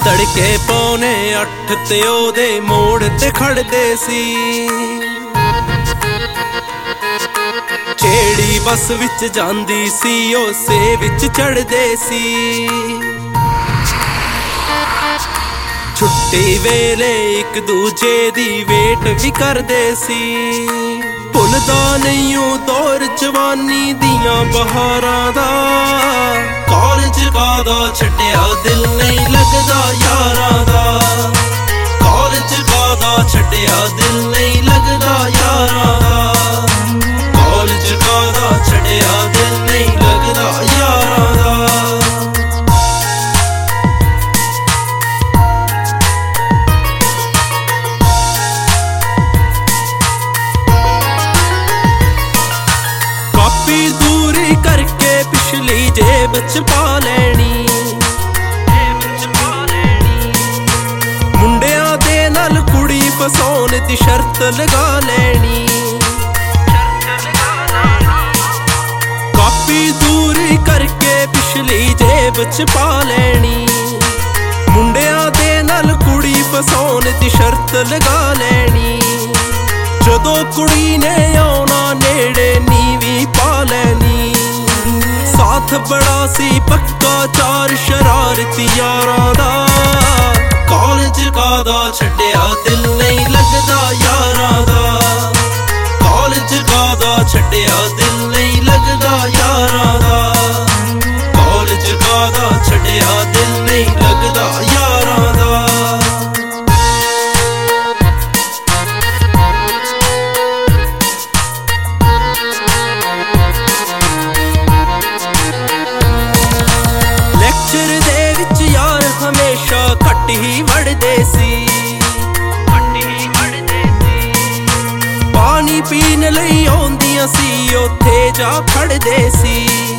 तड़के पौने 8 ते ओदे मोड़ ते खड़दे सी। जेड़ी बस विच जांदी सी उसे विच चढ़दे सी। छुट्टी वेले एक दूजे दी वेट भी करदे सी। भुलदा नहीं ओ दौर जवानी दियां बहारां दा। कॉलेज कादा छड्डिया दिल नहीं लगदा यारां दा। कॉलेज कादा छड्डिया दिल नहीं लगदा यारां दा। कॉलेज कादा छड्डिया दिल नहीं लगदा यारां दा। कापी दूरी करके पिछली जेब च पा लेनी। मुंडिया दे नाल कुड़ी फसाउण दी शर्त लगा लेनी। कापी दूरी करके पिछली जेब च पा लेनी। मुंडिया दे नाल कुड़ी फसाउण दी शर्त लगा लेनी। जदों कुड़ी ने आउणा नेड़े नीवी पा लैनी। साथ बड़ा सी पक्का चार शरारती यारां दा। कॉलेज कादा छड्डिया दिल नहीं लगदा यारां दा। कॉलेज कादा छड्डिया दिल नहीं लगदा यारां दा। कॉलेज कादा छड्डिया दिल नहीं लगदा यारां दा। हमेशा घट ही वड़दे सी। पानी पीन लई आउंदियां सी उत्थे जा खड़दे सी।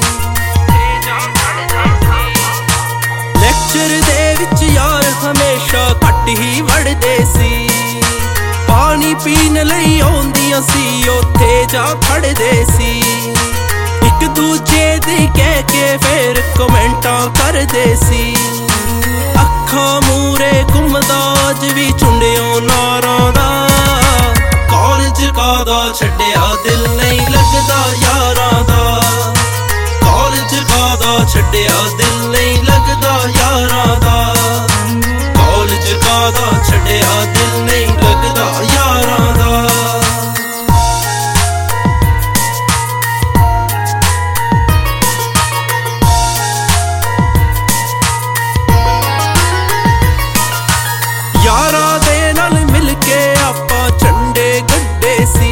लैक्चर दे विच यार हमेशा घट ही वड़दे सी। पानी पीन लई आउंदियां सी उत्थे जा खड़दे सी। एक दूजे दी कह के फिर कमेंटां करदे सी। अखा मूरे घुमदा अज भी चुंडियों नारां दा। कॉलेज कादा छड्डिया दिल नहीं लगदा यारां दा। कॉलेज कादा छड्डिया दिल नहीं लगदा यारां दा। कॉलेज कादा छड्डिया दिल नहीं लगदा यारां दा। यारां दे नाल मिल के आपां झंडे गड्डे सी।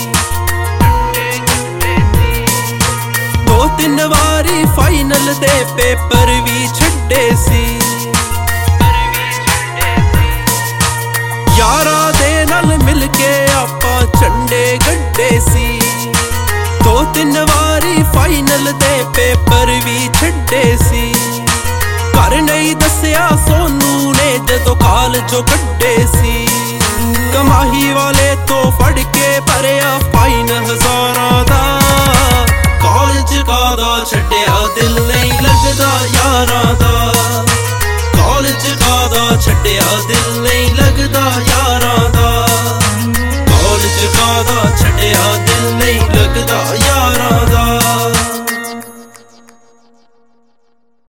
2-3 वारी फाइनल दे पेपर भी छड्डे सी। यारां दे नाल मिल के आपां झंडे गड्डे सी। 2-3 वारी फाइनल दे पेपर भी छड्डे सी। घर नहीं दस्या सोनू ने जदों कालजों कड्डे सी। कमाही वाले तो फड़ के भरिया फाइन हज़ारां दा। कॉलेज कादा छड्डिया दिल